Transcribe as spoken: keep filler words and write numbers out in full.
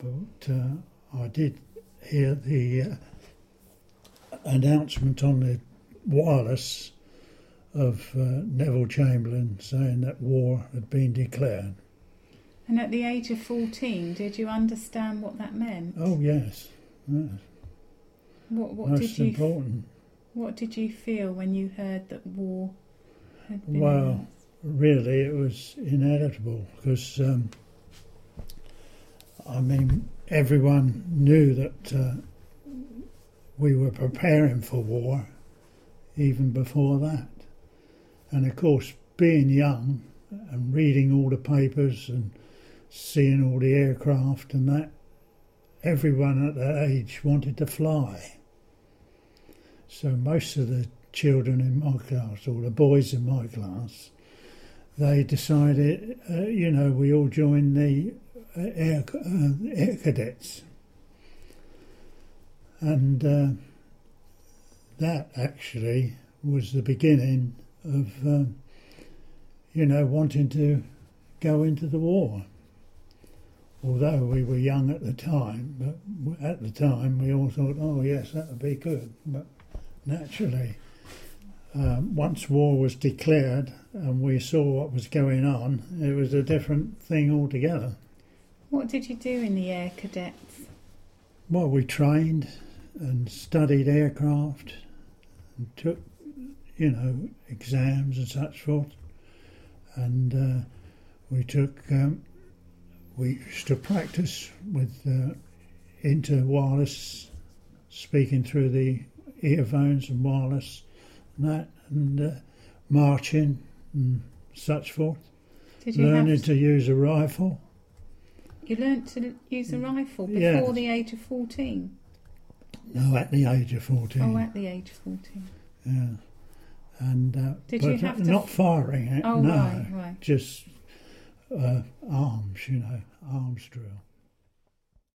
but uh, I did hear the uh, announcement on the wireless of uh, Neville Chamberlain saying that war had been declared. And at the age of fourteen, did you understand what that meant? Oh yes, yes. What, what Most did you important. What did you feel when you heard that war had been Well, announced? really, it was inevitable because, um, I mean, everyone knew that uh, we were preparing for war even before that. And of course, being young and reading all the papers and seeing all the aircraft and that, everyone at that age wanted to fly. So most of the children in my class, or the boys in my class, they decided, uh, you know, we all joined the uh, air, uh, air cadets. And uh, that actually was the beginning of, um, you know, wanting to go into the war. Although we were young at the time, but at the time we all thought, oh yes, that would be good. But naturally, um, once war was declared and we saw what was going on, it was a different thing altogether. What did you do in the Air Cadets? Well, we trained and studied aircraft and took, you know, exams and such forth. And uh, we took, um, we used to practice with uh, inter-wireless, speaking through the earphones and wireless and that, and uh, marching and such forth. Did you Learning have to use a rifle. You learnt to use a rifle before Yeah. the age of fourteen? No, at the age of fourteen. Oh, at the age of fourteen. Yeah. And uh, Did but you have to not f- firing it. Oh, no, right, right. just uh, arms, you know, arms drill.